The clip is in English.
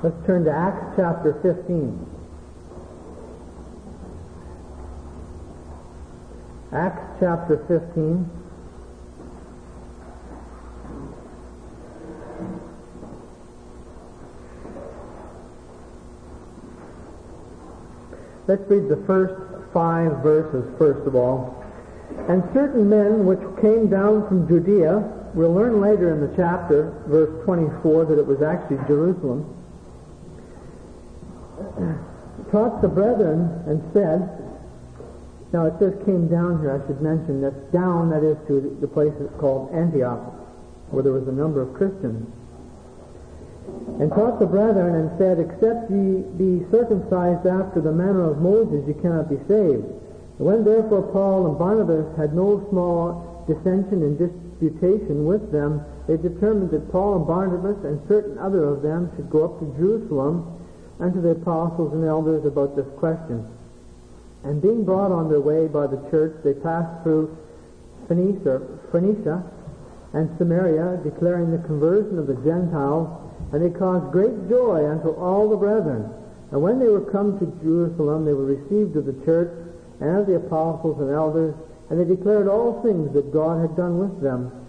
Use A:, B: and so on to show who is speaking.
A: Let's turn to Acts chapter 15. Acts chapter 15. Let's read the first 5 verses first of all. And certain men which came down from Judea, we'll learn later in the chapter, verse 24, that it was actually Jerusalem, taught the brethren and said, now it says came down here, I should mention that's down, that is to the place that's called Antioch, where there was a number of Christians. And taught the brethren and said, except ye be circumcised after the manner of Moses, ye cannot be saved. When therefore Paul and Barnabas had no small dissension and disputation with them, they determined that Paul and Barnabas and certain other of them should go up to Jerusalem unto the apostles and elders about this question. And being brought on their way by the church, they passed through Phoenicia and Samaria, declaring the conversion of the Gentiles, and they caused great joy unto all the brethren. And when they were come to Jerusalem, they were received of the church and of the apostles and elders, and they declared all things that God had done with them.